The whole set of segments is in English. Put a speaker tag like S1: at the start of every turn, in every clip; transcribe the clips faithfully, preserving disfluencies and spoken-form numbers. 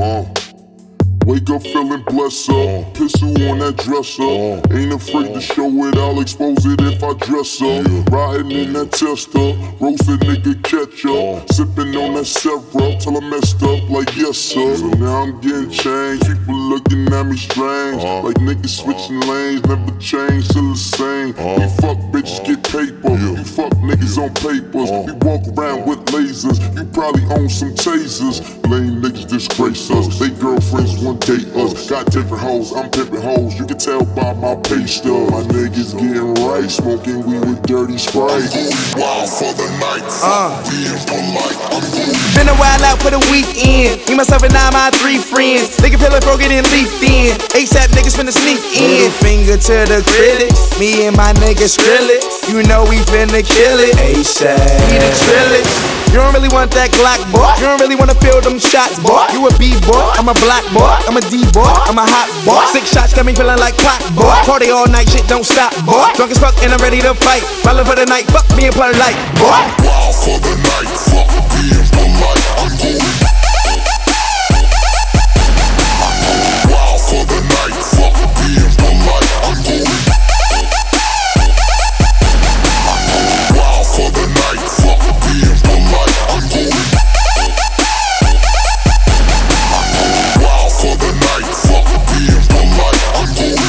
S1: Uh. Wake up feeling blessed up, pistol on that dresser. Ain't afraid to show it, I'll expose it if I dress up. Riding in that tester, roasted nigga ketchup. Sipping on that syrup till I messed up like yes sir. So now I'm getting changed, people looking at me strange. Like niggas switching lanes, never change, still the same. We fuck bitches, get paper, you fuck niggas on papers. We walk around with lasers, you probably own some tasers. Lame niggas disgrace us, they girlfriends want date us. Got different hoes, I'm pimping hoes. You can tell by my pay stub. My niggas getting right, smoking weed with dirty Sprite. I'm going wild for the night. Uh. Being polite, I'm going.
S2: Been a while out for the weekend. Me, myself, and now my three friends. Nigga feel like broken and leaked in. ASAP niggas finna sneak in. Middle finger to the critics. Me and my niggas drill it. You know we finna kill it. ASAP. We the trillers. You don't really want that Glock, boy. You don't really wanna feel them shots, boy. You a B-boy, I'm a black boy. I'm a D-boy, I'm a hot boy. Six shots got me feeling like clock, boy. Party all night, shit don't stop, boy. Drunk as fuck and I'm ready to fight. Ballin' for the night, fuck being polite, boy.
S1: Wild for the night, fuck being polite. I'm going. Wild for the night, fuck being polite. I'm going. Wild for the night, fuck being polite. I'm going. Wild for the night, fuck being polite. I'm going.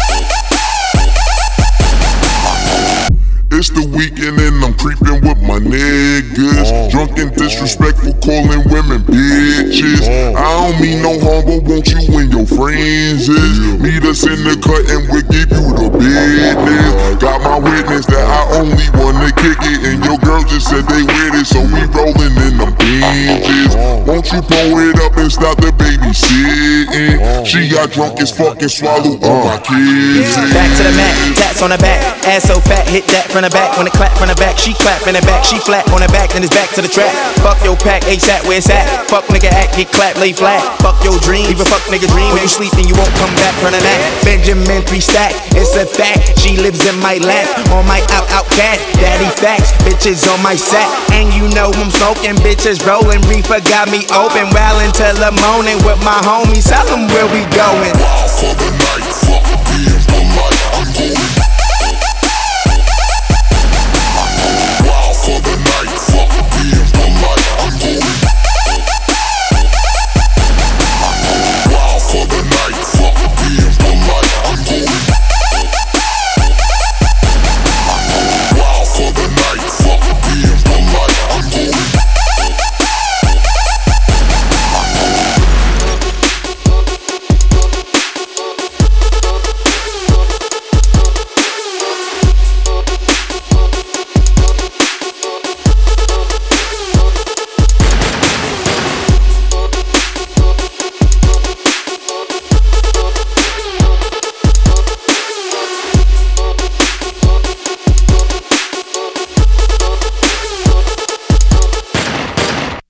S1: It's the weekend and I'm creeping with my niggas. Drunk and disrespectful, calling women bitches. I don't mean no harm, but won't you and your friends is? Meet us in the cut and we'll give you the business. Got my witness that I only wanna kick it, and your girl just said they with it, so we rolling in them binges. Won't you pull it up and stop the babysitting? She got drunk as fuck and swallowed all my kids.
S2: Back to the mat, tats on the back. Ass so fat, hit that from the back. When it clap from the back, she clap in the back. She flat on the back, then it's back to the track. Fuck your pack, ASAP, where it's at? Fuck nigga act, get clap, lay flat. Fuck your dream, leave a fuck nigga dream. When you sleep and you won't come back from the nap. Benjamin three stack, it's a fact. She lives in my lap, on my out out cat. Daddy facts, bitches on my sack. And you know I'm smoking, bitches rolling. Reefer got me open, wildin' till the morning with my homies. Tell them where we going.
S1: Wild for the night, fuck being polite.